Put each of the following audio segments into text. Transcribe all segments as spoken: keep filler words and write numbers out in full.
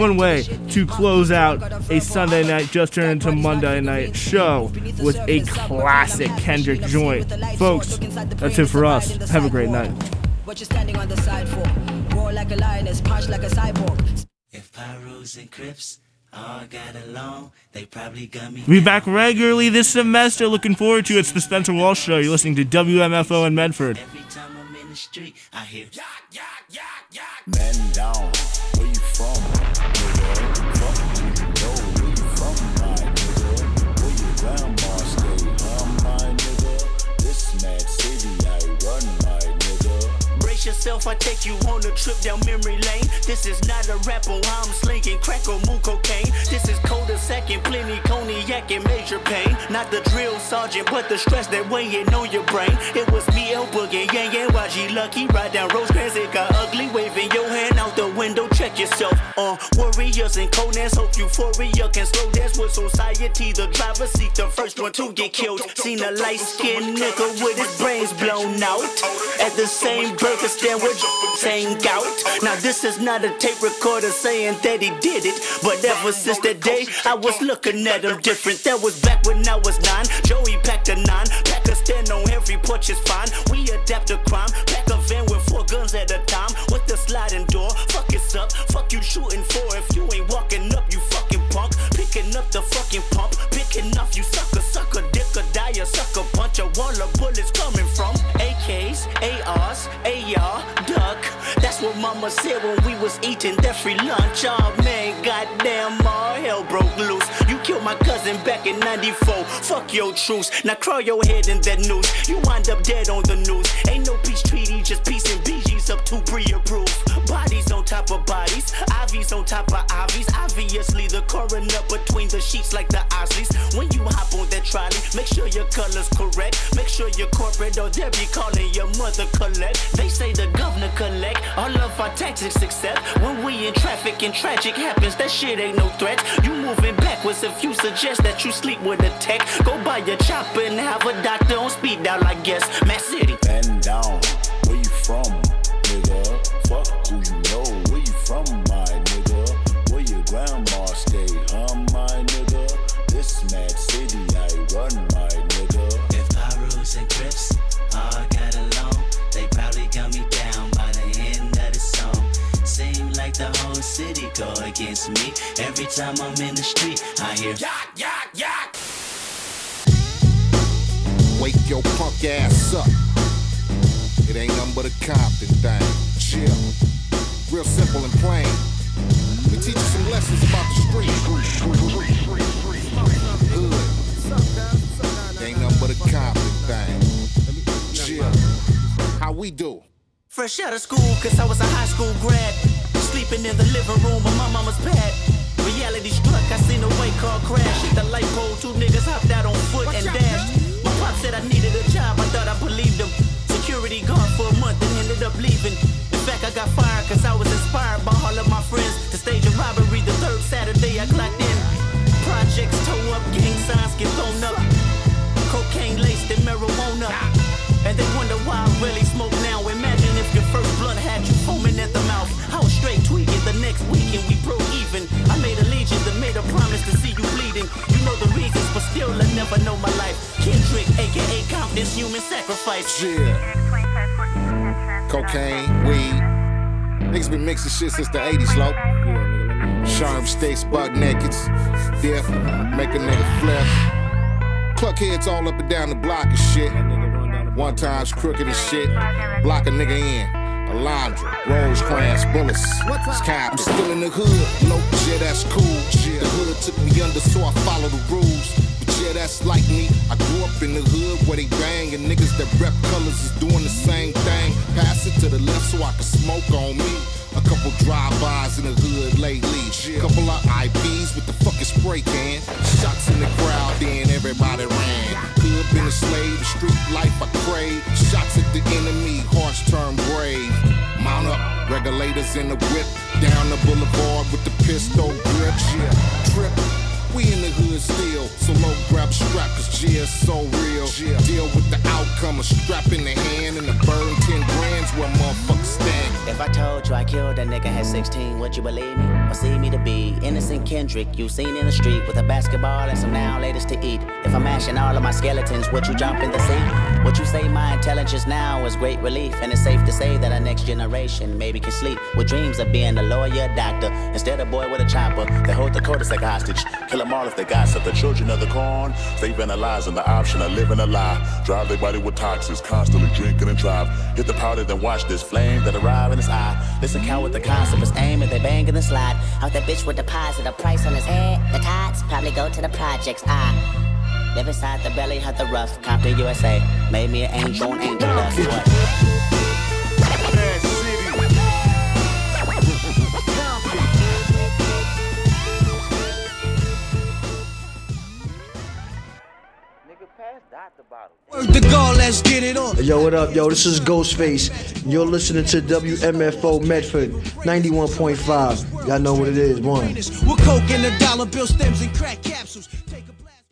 One way to close out a Sunday night just turned into Monday night show with a classic Kendrick joint. Folks, that's it for us. Have a great night. What you standing on the side for? Roar like a lioness, punch like a cyborg. If Pyros and Crips all got along, they probably got me. We'll be back regularly this semester. Looking forward to it. It's the Spencer Walsh Show. You're listening to W M F O in Medford. Every time I'm in the street, I hear yak, yak, yak, yak. Man down, where you from? Nigga, fuck you, know where you from, my nigga. Where your grandma stay, huh, my nigga? This mad city I run, my nigga. Brace yourself, I take you on a trip down memory lane. This is not a rapper, I'm slinging crack or moon cocaine. This is colder second, plenty cognac and major pain. Not the drill sergeant, but the stress that weighing on your brain. It was me, El Boogie, Yang Yang, Y G Lucky. Ride down Rosecrans, it got ugly. Waving your hand out the window, check yourself. Uh, warriors and Conans, hope euphoria can slow dance with society. The driver seat, the first one to get killed. Seen a light-skinned nigga with his brains blown out at the same burger stand with same gout. Now this is not a tape recorder saying that he did it, but ever since that day I was looking at him different. That was back when I was nine. Joey packed a nine, pack a stand on every porch is fine. We adapt to crime, pack a van with four guns at a time with the sliding door. Fuck it's up, fuck you shooting for. If you ain't walking up, you fucking punk. Picking up the fucking pump, picking off you sucker, sucker, dick or die, a sucker punch. A wall of bullets coming from A Ks, A Rs, A R, duck. That's what mama said when we was eating that free lunch. Oh man, goddamn, all hell broke loose. You killed my cousin back in ninety-four. Fuck your truce. Now crawl your head in that noose. You wind up dead on the news. Ain't no peace treaty, just peace and B Gs up to pre-approved. Bodies on top of bodies, I Vs on top of I Vs. Obviously the coroner between the sheets like the Osleys. When you hop on that trolley, make sure your color's correct. Make sure you're corporate or they'll be calling your mother collect. They say the governor collect all of our taxes except when we in traffic and tragic happens. That shit ain't no threat. You moving backwards if you suggest that you sleep with a tech. Go buy your chopper and have a doctor on speed dial, I guess. Mass City. Man down, where you from, nigga? Fuck who you know, where you from, my nigga? Where your grandma stay, huh, my nigga? This mad city I run, my nigga. If Pyros and Crips all got along, they probably got me down by the end of the song. Seem like the whole city go against me. Every time I'm in the street, I hear yak, yak, yak. Wake your punk ass up. It ain't nothing but a Compton thing. Chill. Real simple and plain. We teach you some lessons about the street. Hood. It ain't nothing but a Compton thing. Chill. How we do? Fresh out of school, cause I was a high school grad. Sleeping in the living room of my mama's pad. Reality struck, I seen a white car crash. Hit the light pole, two niggas hopped out on foot and dashed. My pop said I needed a job, I thought I believed him. Security guard for a month and ended up leaving. In fact, I got fired cause I was inspired by all of my friends to stage a robbery the third Saturday I clocked in. Projects toe up, gang signs get thrown up. Cocaine laced in marijuana. And they wonder why I really smoke now. Imagine if your first blunt had you foaming at the mouth. I was straight tweaking the next weekend we broke even. I made allegiance and made a promise to see you bleeding. You know the reasons, but still I never know my life. Kendrick, aka Compton's human sacrifice. Yeah. Cocaine, weed. Niggas been mixing shit since the eighties, low. Sharp stakes, buck nakeds. Death, make a nigga flip. Cluck heads all up and down the block and shit. One time's crooked as shit. Block a nigga in. Alondra, Rosecrans, bullets. Sky, I'm still in the hood. Low, yeah, that's cool. The hood took me under, so I follow the rules. But yeah, that's like me. I grew up in the hood where they bang, and niggas that rep colors is doing the same thing. Pass it to the left so I can smoke on me. A couple drive-bys in the hood lately. Couple of I Ps with the fucking spray can. Shots in the crowd, then everybody ran. Hood been a slave, the street life I crave. Shots at the enemy, hearts turn brave. Mount up, regulators in the whip. Down the boulevard with the pistol grip. Yeah, trip. We in the hood still, so low grab a strap cause G is so real. Deal with the outcome, a strap in the hand and a burn ten grands where motherfuckers stand. If I told you I killed that nigga at sixteen, would you believe me? Or see me to be innocent Kendrick you seen in the street with a basketball and some now latest to eat? If I'm mashing all of my skeletons, would you jump in the sea? Would you say my intelligence now is great relief? And it's safe to say that our next generation maybe can sleep with dreams of being a lawyer, doctor, instead of boy with a chopper. They hold the cul-de-sac hostage, kill them all if they gossip. The children of the corn, stay vandalizing the option of living a lie. Drive their body with toxins, constantly drinking and drive. Hit the powder, then watch this flame that arrive in his eye. Listen, count with the concept is aim and they bang in the slide. Out that bitch would deposit a price on his head. The tots probably go to the projects. I live inside the belly of the rough. Compton, U S A. Made me an angel on angel dust. What? The goal, let's get it on. Yo, what up, yo? This is Ghostface. You're listening to W M F O Medford ninety-one point five. Y'all know what it is. One. We're coke and the dollar bill stems and crack capsules. Take a blast.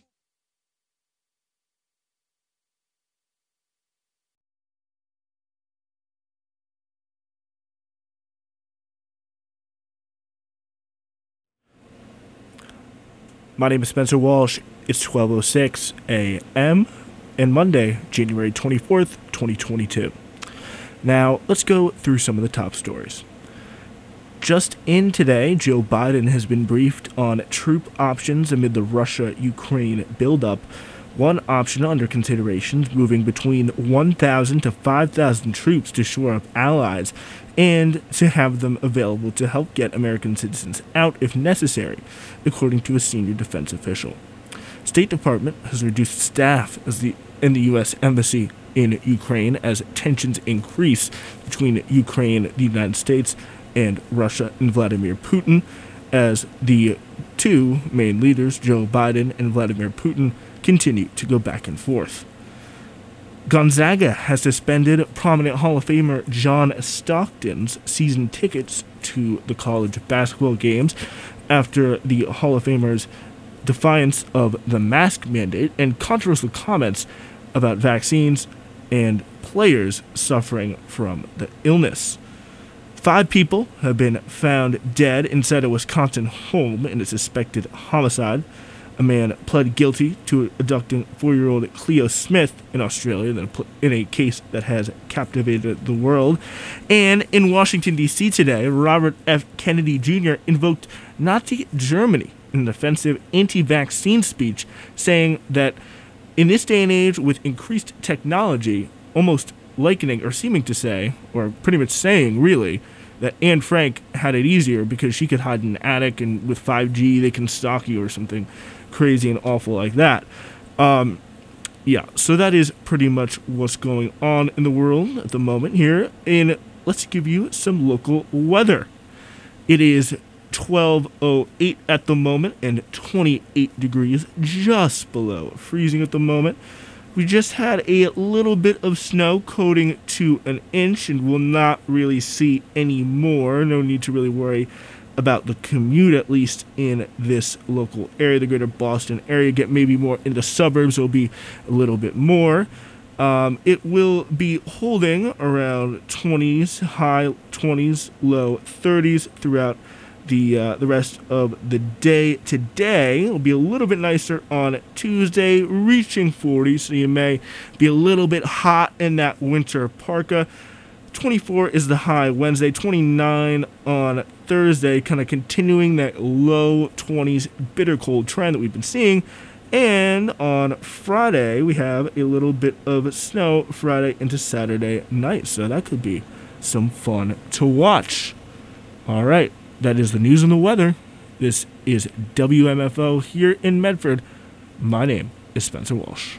My name is Spencer Walsh. It's twelve oh six a m and Monday, January twenty-fourth, twenty twenty-two. Now, let's go through some of the top stories. Just in today, Joe Biden has been briefed on troop options amid the Russia-Ukraine buildup. One option under consideration is moving between one thousand to five thousand troops to shore up allies and to have them available to help get American citizens out if necessary, according to a senior defense official. State Department has reduced staff as the in the U S Embassy in Ukraine as tensions increase between Ukraine, the United States, and Russia and Vladimir Putin, as the two main leaders, Joe Biden and Vladimir Putin, continue to go back and forth. Gonzaga has suspended prominent Hall of Famer John Stockton's season tickets to the college basketball games after the Hall of Famer's defiance of the mask mandate and controversial comments about vaccines and players suffering from the illness. Five people have been found dead inside a Wisconsin home in a suspected homicide. A man pled guilty to abducting four-year-old Cleo Smith in Australia in a case that has captivated the world. And in Washington, D C today, Robert F. Kennedy Junior invoked Nazi Germany in an offensive anti-vaccine speech, saying that in this day and age with increased technology, almost likening or seeming to say, or pretty much saying really, that Anne Frank had it easier because she could hide in an attic and with five G they can stalk you or something crazy and awful like that. Um, yeah, so that is pretty much what's going on in the world at the moment here. And let's give you some local weather. It is twelve oh eight at the moment and twenty-eight degrees, just below freezing at the moment. We just had a little bit of snow coating to an inch and will not really see any more. No need to really worry about the commute, at least in this local area, the greater Boston area. Get maybe more in the suburbs, will be a little bit more. Um, it will be holding around twenties, high twenties, low thirties throughout the uh, the rest of the day today. It'll be a little bit nicer on Tuesday, reaching forty, so you may be a little bit hot in that winter parka. twenty-four is the high Wednesday, twenty-nine on Thursday, kind of continuing that low twenties bitter cold trend that we've been seeing. And on Friday, we have a little bit of snow Friday into Saturday night, so that could be some fun to watch. All right. That is the news and the weather. This is W M F O here in Medford. My name is Spencer Walsh.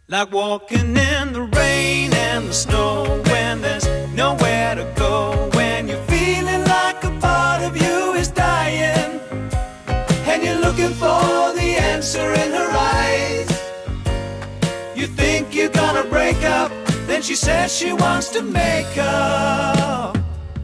Like walking in the rain and the snow when there's nowhere to go. When you're feeling like a part of you is dying and you're looking for the answer in her eyes. You think you're gonna break up, then she says she wants to make up.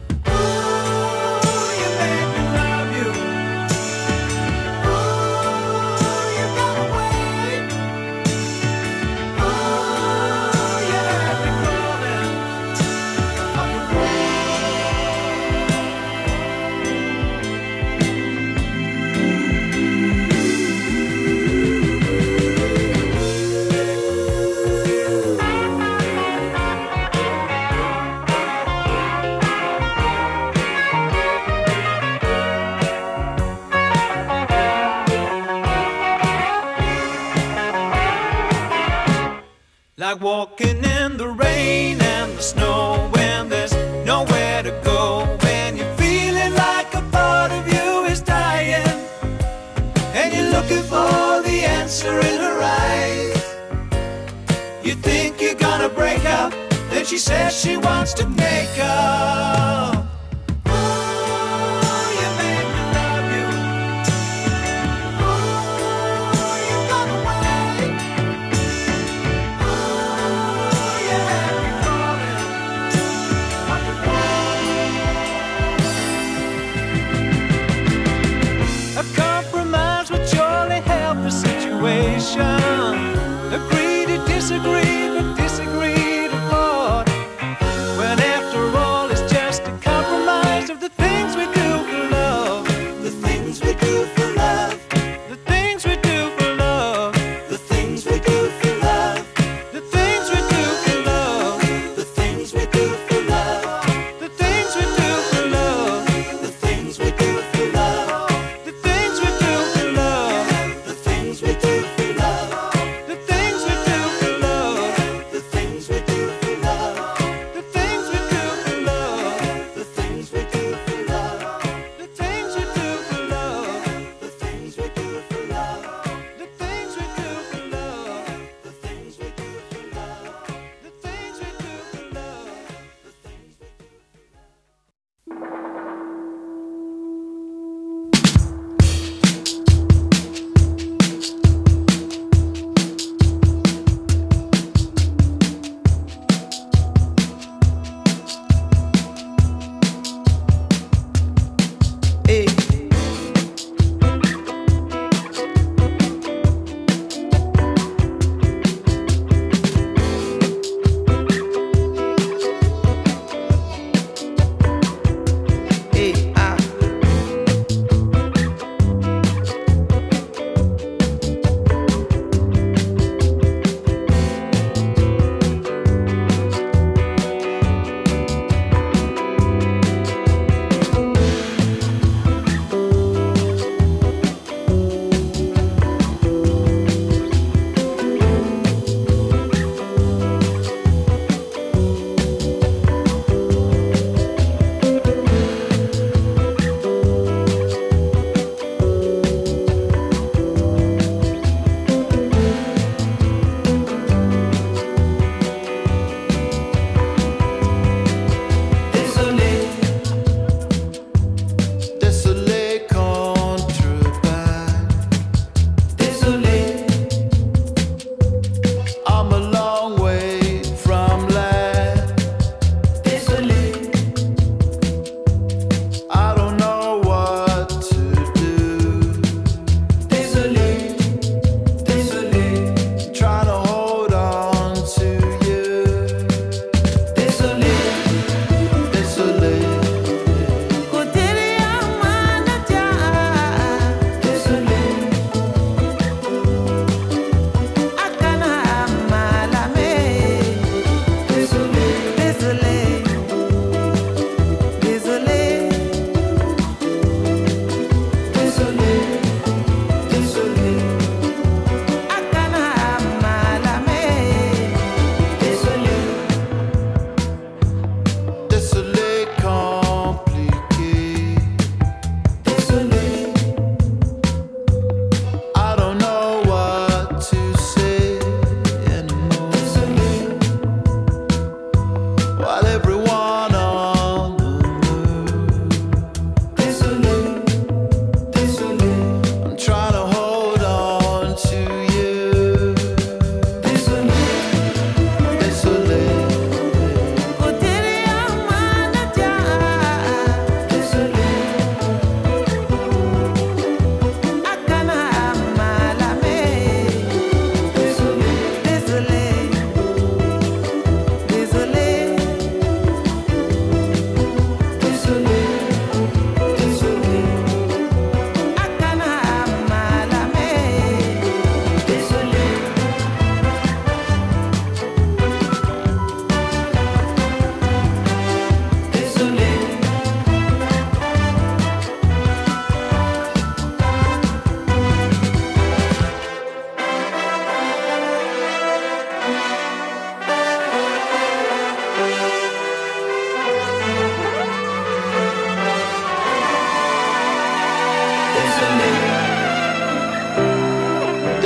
Like walking in the rain and the snow when there's nowhere to go. When you're feeling like a part of you is dying and you're looking for the answer in her eyes. You think you're gonna break up, then she says she wants to make up. Agree to disagree, but disagree to part. When after all it's just a compromise of the things we do for love. The things we do for love. The things we do for love. The things we do for love. The things we do for love. The things we do for love. The things we do for love. The things we do for love. The things we do for love. The things we do for love. The things we do for love.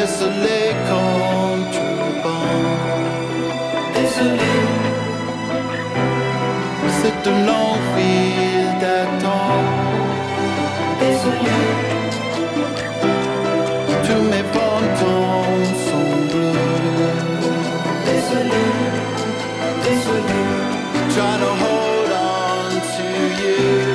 Désolé quand tu pars. Désolé. C'est une longue file d'attente. Désolé. Tous mes fantômes sont bleus. Désolé. Désolé. Trying to hold on to you.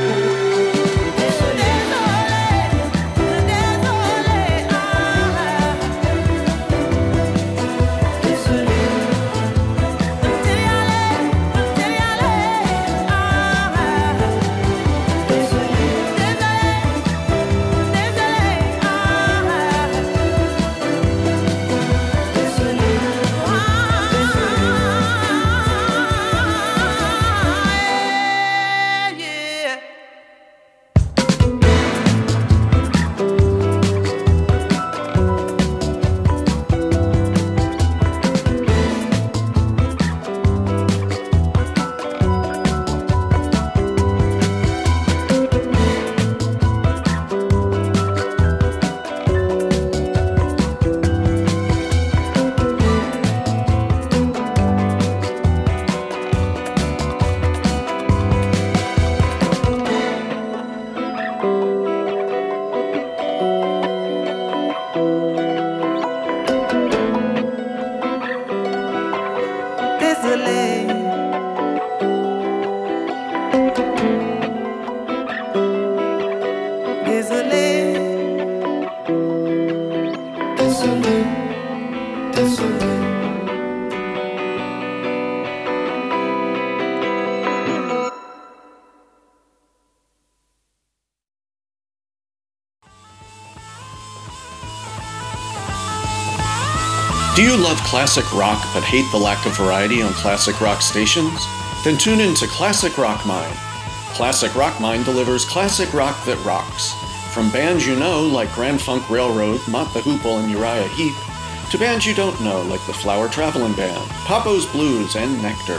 Do you love classic rock but hate the lack of variety on classic rock stations? Then tune in to Classic Rock Mine. Classic Rock Mine delivers classic rock that rocks. From bands you know like Grand Funk Railroad, Mott the Hoople, and Uriah Heep, to bands you don't know like the Flower Travelin' Band, Papo's Blues, and Nectar.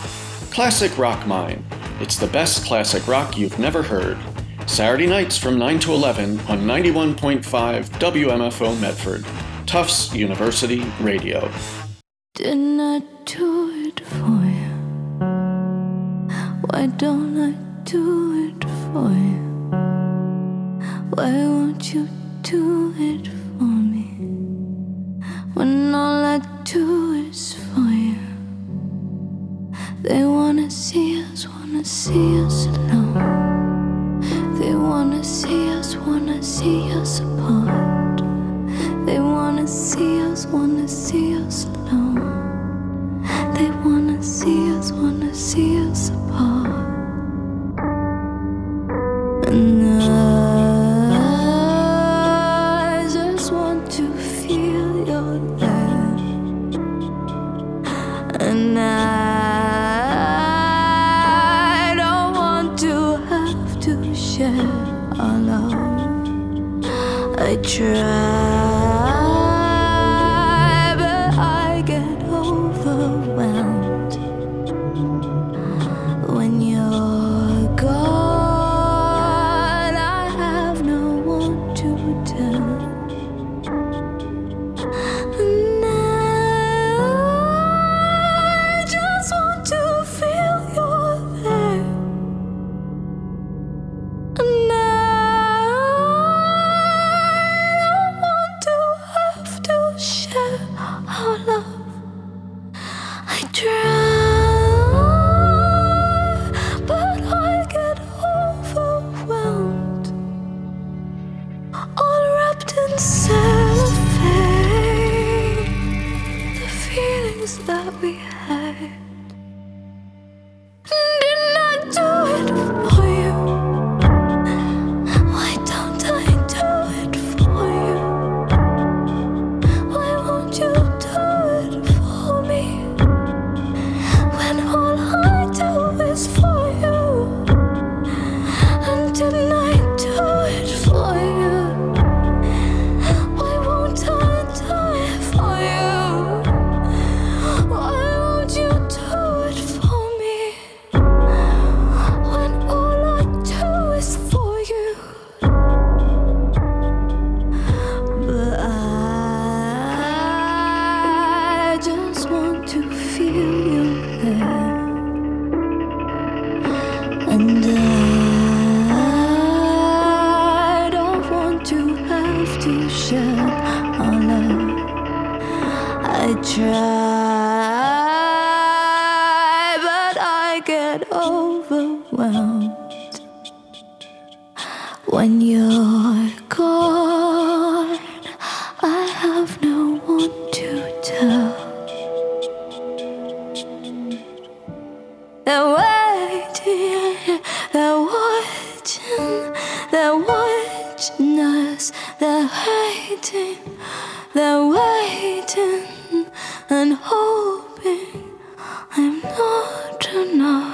Classic Rock Mine. It's the best classic rock you've never heard. Saturday nights from nine to eleven on ninety-one point five W M F O Medford. Tufts University Radio. Didn't I do it for you? Why don't I do it for you? Why won't you do it for me? When all I do is for you. They wanna see us, wanna see us alone. They wanna see us, wanna see us apart. They wanna see us, wanna see us alone. They wanna see us, wanna see us apart. And I just want to feel your love. And I don't want to have to share our love. I try. Why won't feel you there. And I don't want to have to share our love. I try, but I get overwhelmed when you're gone. I have no one to tell. They're waiting, they're watching, they're watching us. They're hating, they're waiting and hoping I'm not enough.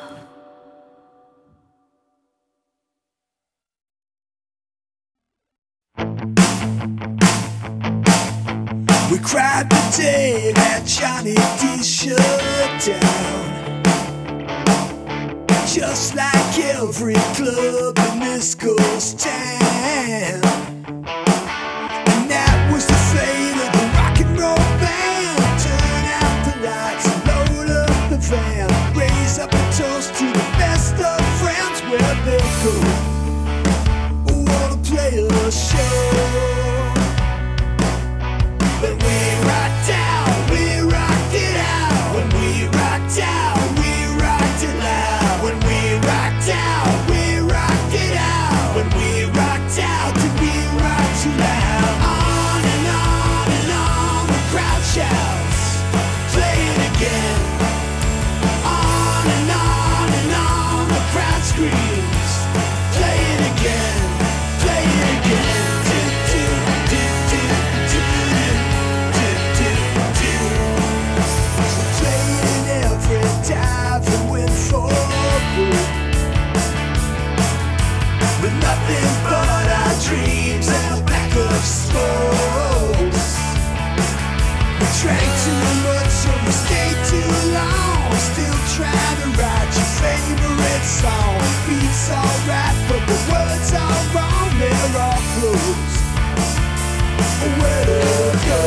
We cried the day that Johnny D shut down, just like every club in this ghost town. And that was the fate of the rock and roll band. Turn out the lights and load up the van. Raise up a toast to the best of friends. Where they go, wanna play a show. But we rocked out, we rocked it out. When we rocked out, we rocked it loud. When we rocked out, we rocked it out. When we rocked out, did we rock too loud? On and on and on, the crowd shouts, play it again. On and on and on, the crowd screams, play it again, play it again. Do, do, do, do, do, do, do, do. Played in every dive and went for good, with nothing but our dreams and a pack of spokes. We drank too much, so we stayed too long. Still trying to write your favorite song. Beats alright, but the words are wrong. They're all closed. Where to go?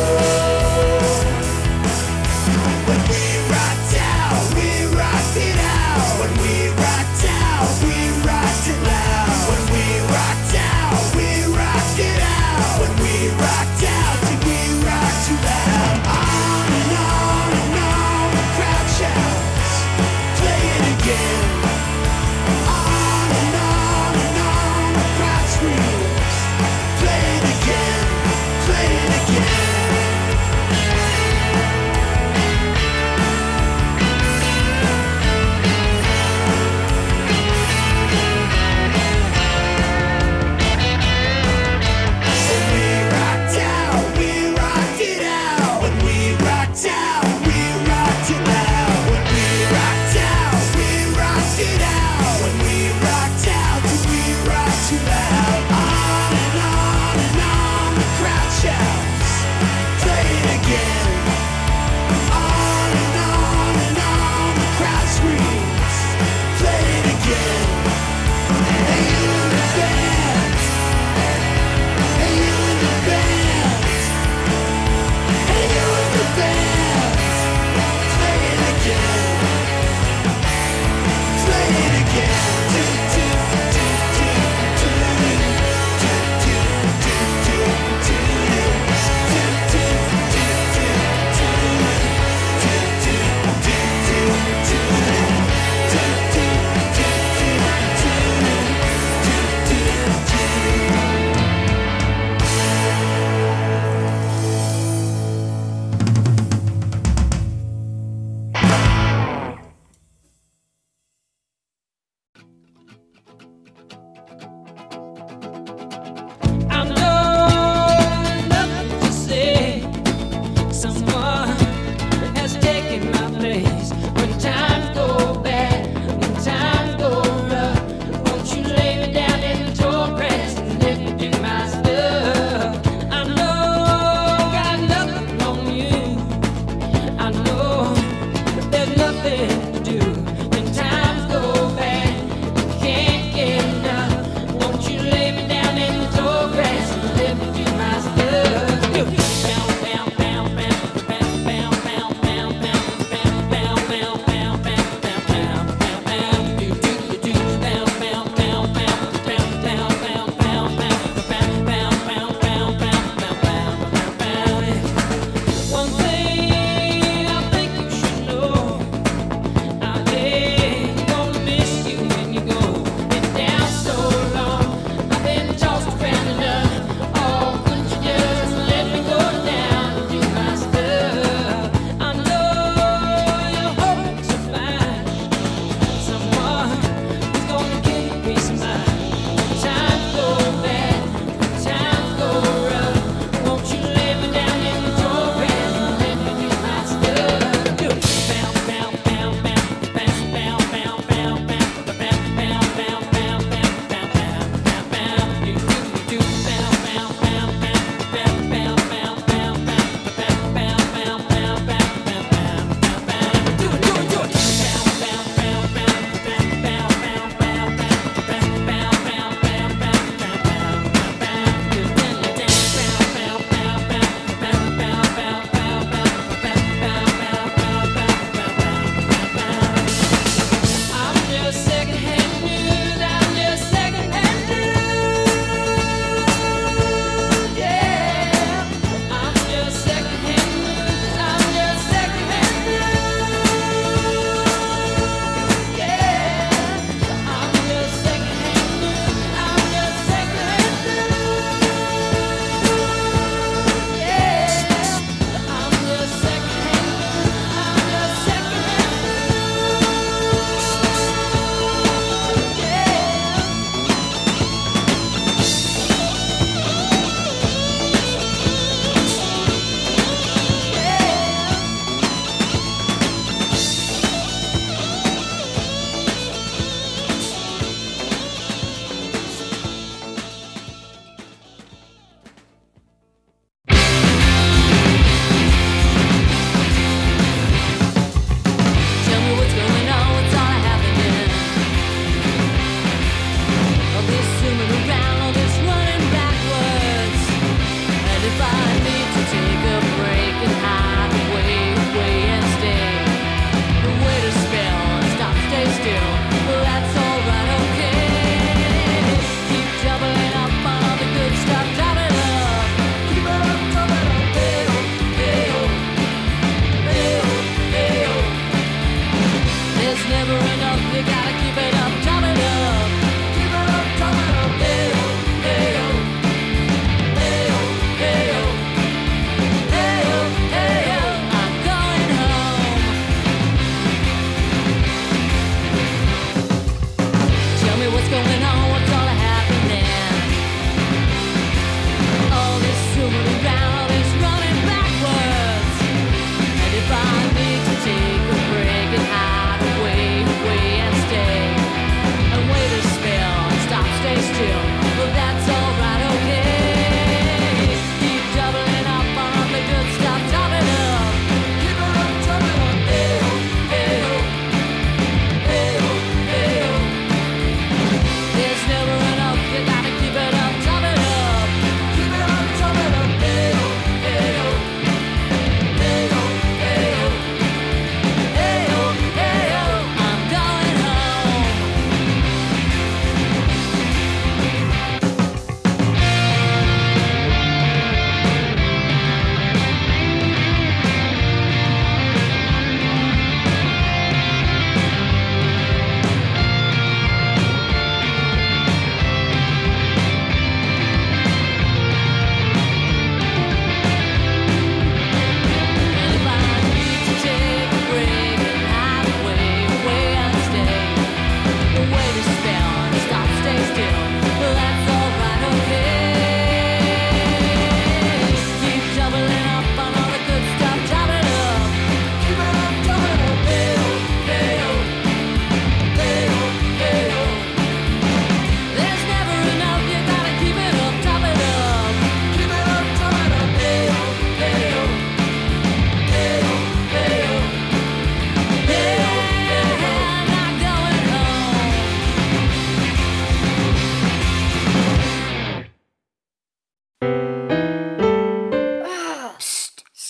When we rocked out, we rocked it out. When we rocked out, we rocked it loud. When we rocked out, we rocked it out. When we rocked out, did we rock too loud? On and on and on, the crowd shouts, play it again. On and on and on, the crowd screams, play it again, play it again.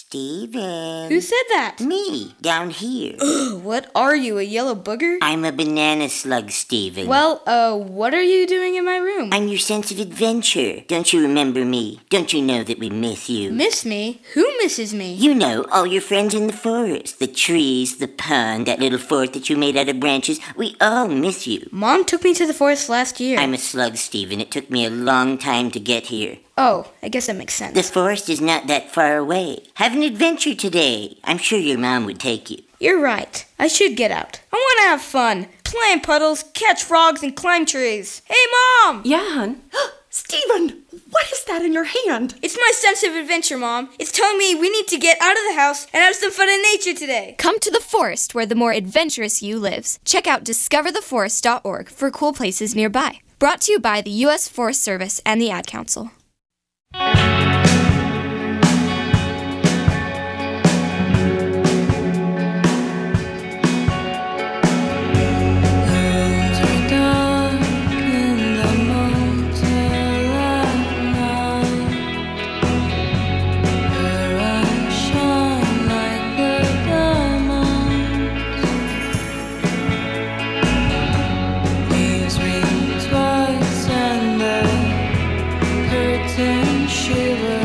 Steven. Who said that? Me, down here. Ugh, what are you, a yellow booger? I'm a banana slug, Steven. Well, uh, what are you doing in my room? I'm your sense of adventure. Don't you remember me? Don't you know that we miss you? Miss me? Who misses me? You know, all your friends in the forest. The trees, the pond, that little fort that you made out of branches. We all miss you. Mom took me to the forest last year. I'm a slug, Steven. It took me a long time to get here. Oh, I guess that makes sense. The forest is not that far away. Have an adventure today. I'm sure your mom would take you. You're right. I should get out. I want to have fun. Play in puddles, catch frogs, and climb trees. Hey, Mom! Yeah, hon? Steven, what is that in your hand? It's my sense of adventure, Mom. It's telling me we need to get out of the house and have some fun in nature today. Come to the forest where the more adventurous you lives. Check out discover the forest dot org for cool places nearby. Brought to you by the U S Forest Service and the Ad Council. Shiver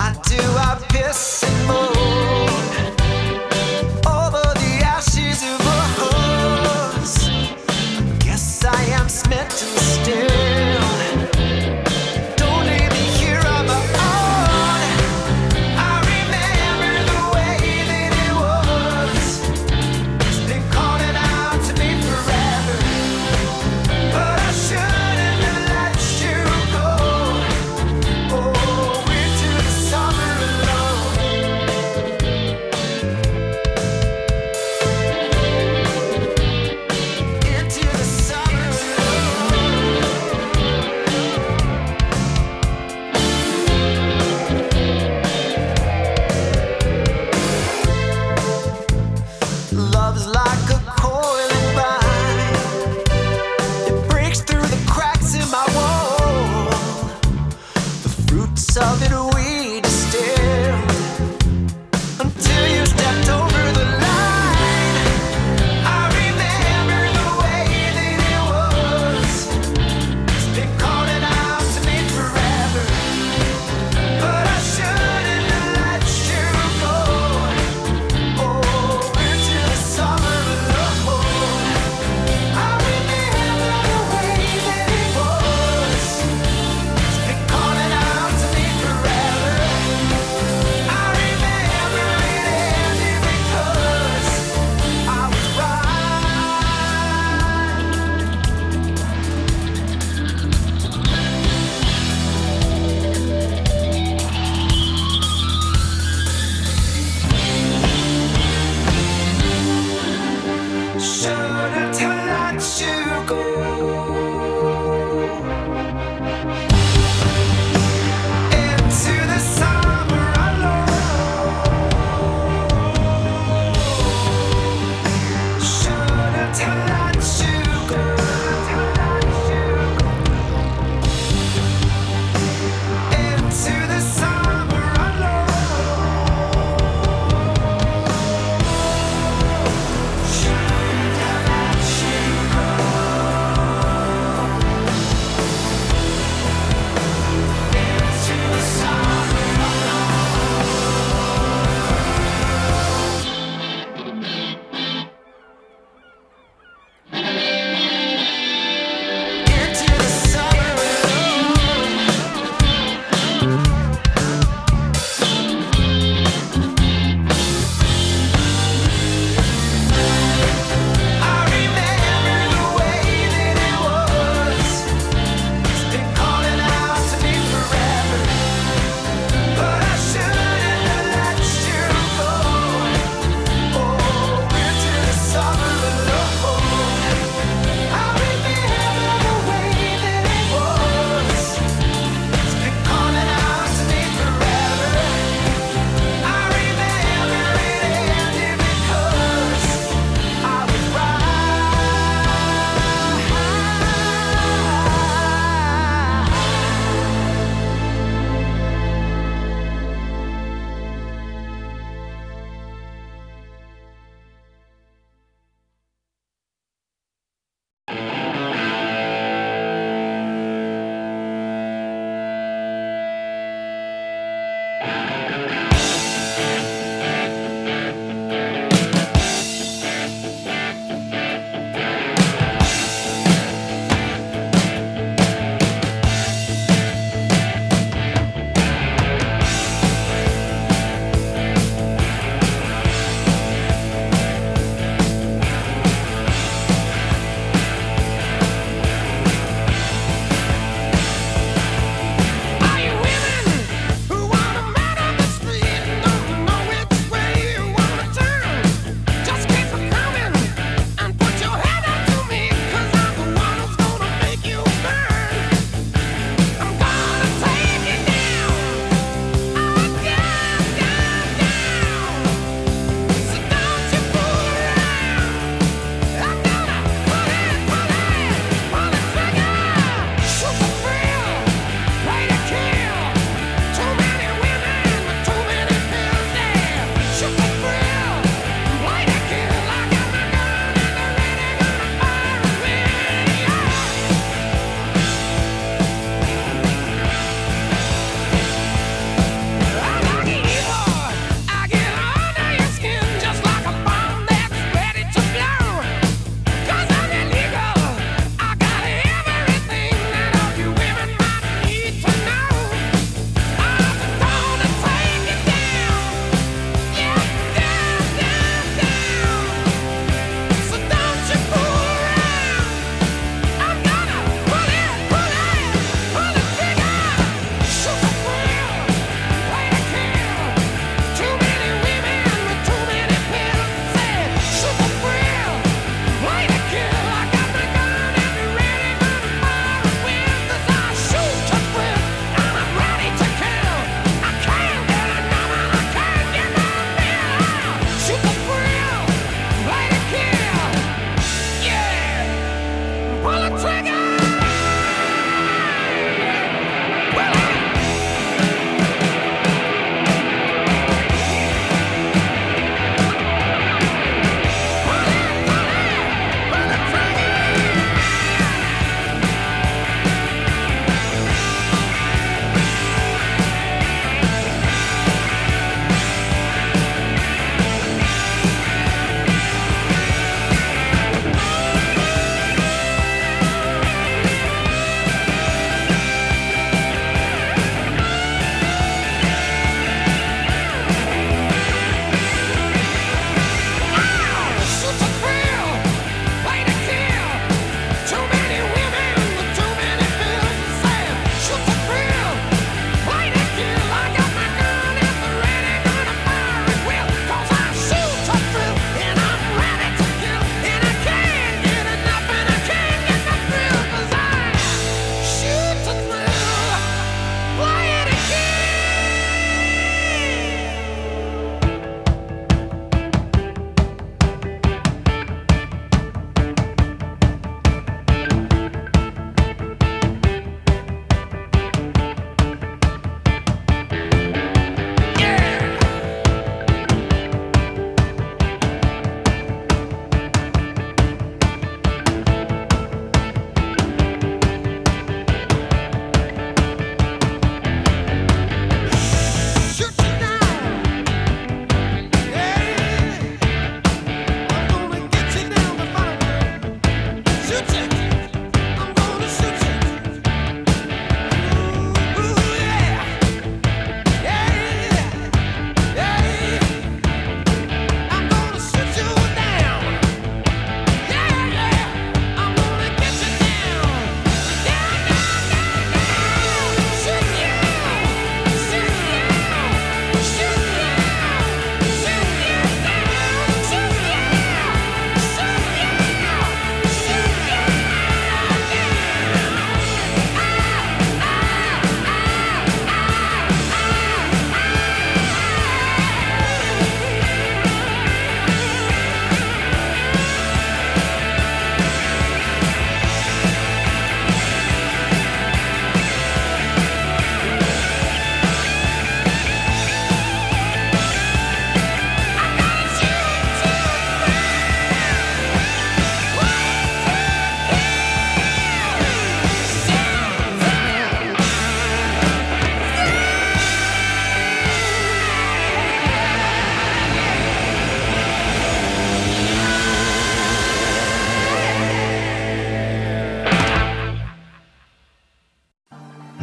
Why do I piss and moan over the ashes of a horse? Guess I am smitten still. Don't leave me here on my own. I remember the way that it was. It's been calling out to me forever, but I shouldn't have let you go. Oh, into the summer alone.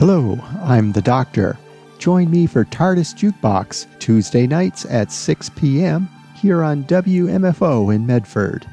Hello, I'm the Doctor. Join me for TARDIS Jukebox, Tuesday nights at six p.m. here on W M F O in Medford.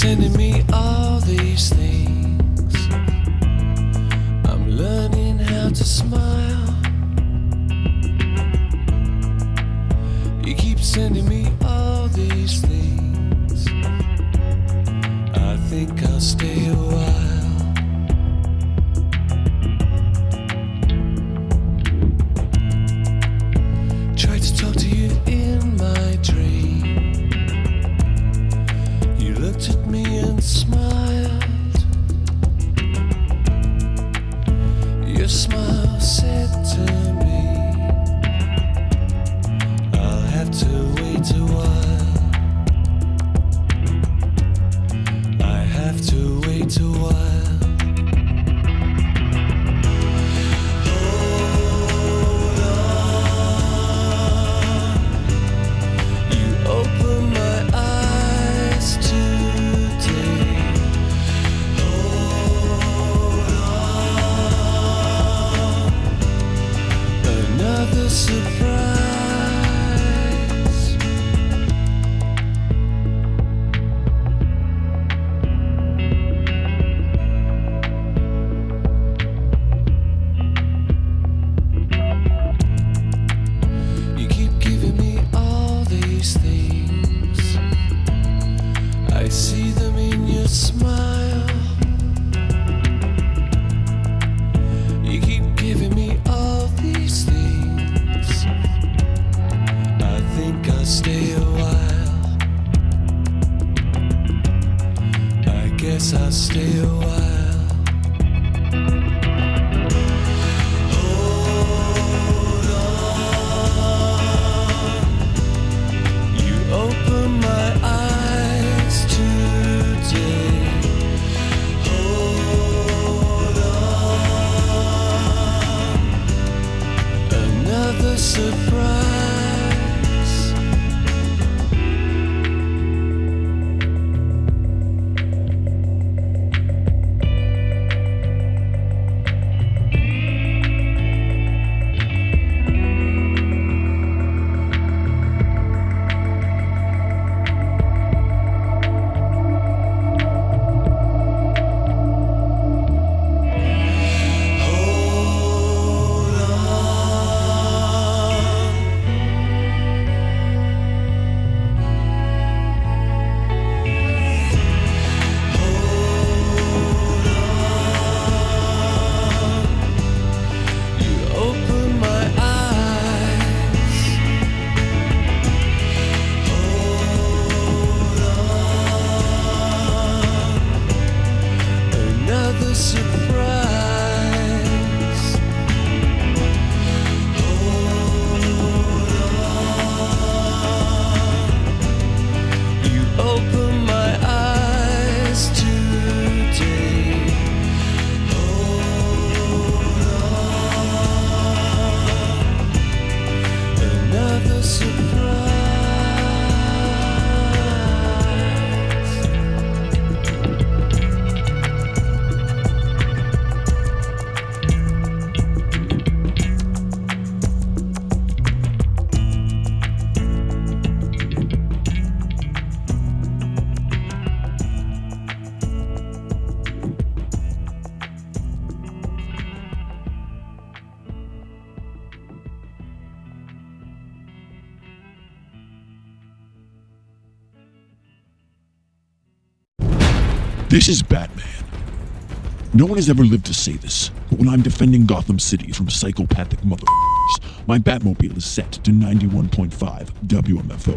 sending me all these things. I'm learning how to smile. You keep sending me all these things. I think I'll stay a while. Tried to talk to you in my dream. You looked at me and smiled. Your smile said to me, I'll have to wait a while. I have to wait a while. Hold on. You open my eyes today. Hold on. Another surprise. You keep giving me all these things. I see them in your smile. You keep giving me all these things. I think I'll stay a while. I guess I'll stay a while. Hold on. You open my eyes today. Hold on. Another surprise. Hold on. Hold on. You open my eyes. Hold on. Another surprise. Hold on. You open my eyes today. Hold on. Another surprise. This is Batman. No one has ever lived to say this, but when I'm defending Gotham City from psychopathic motherfuckers, my Batmobile is set to ninety-one point five W M F O.